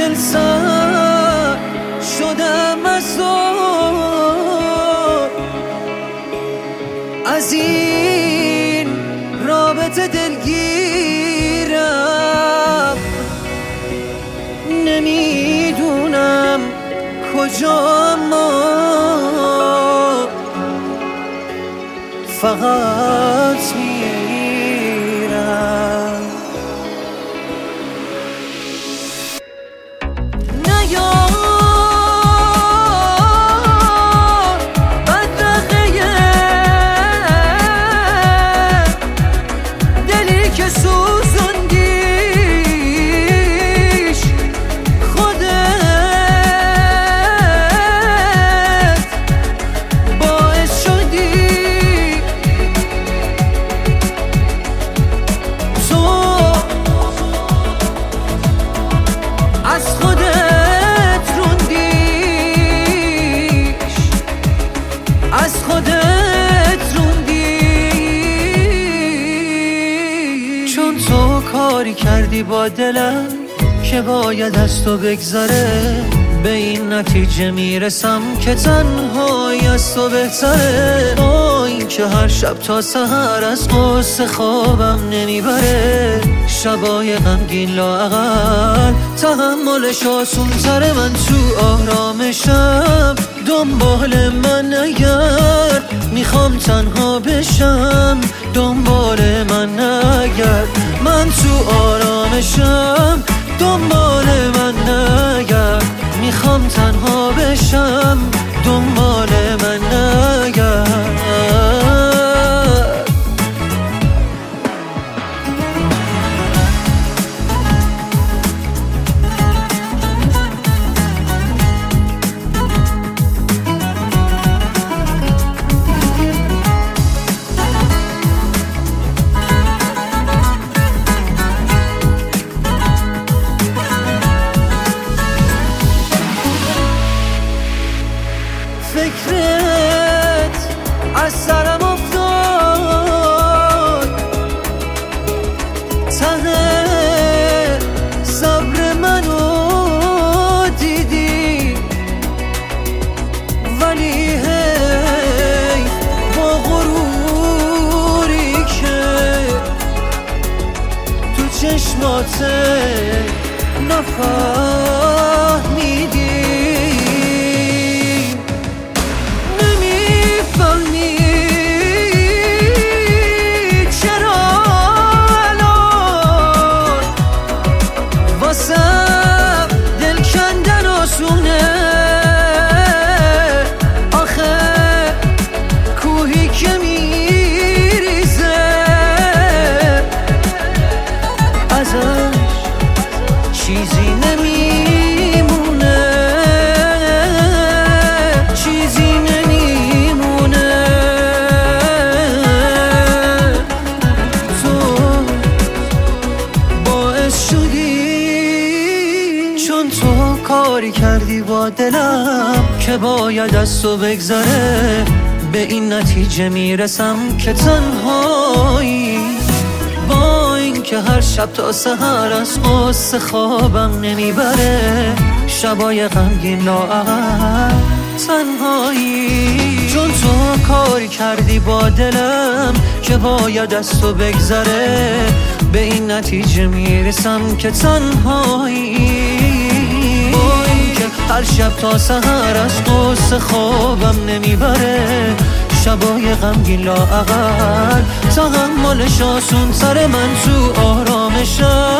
دل سر شدم از این رابطه دلگیرم، نمیدونم کجا، ما فقط میرم. نیار بدرقه دلی که سوزوندیش خودت باعث شدی تو از خودت روندیش، از خودت روندیش. چون تو کاری کردی با دلم که باید از تو بگذره، به این نتیجه میرسم که تنهایی از تو بهتره. با این که هر شب تا سحر از قصه خوابم نمیبره، شبای غمگین لااقل تحملش آسون تره. من تو آرامشم دنبال من نگرد، میخوام تنها بشم دنبال من نگرد. من تو آرامشم دنبال من نگرد، میخوام تنها بشم دنبال من نگرد. فکرت از سرم افتاد، ته صبر منو دیدی، ولی هی با غروری که تو چشمات نفهمیدی. دل کندن آسونه، آخه کوهی که میریزه ازش چیزی نمیمونه، چیزی نمیمونه. تو باعث شدی، چون تو کاری کردی با دلم که باید از تو بگذره، به این نتیجه میرسم که تنهایی. با این که هر شب تا سحر از قصه خوابم نمیبره، شبای غمگین لااقل تنهایی. چون تو کاری کردی با دلم که باید از تو بگذره، به این نتیجه میرسم که تنهایی. هر شب تا سحر از قصه خوابم نمیبره، شبای غمگین لااقل تحملش آسون تره. من تو آرامشم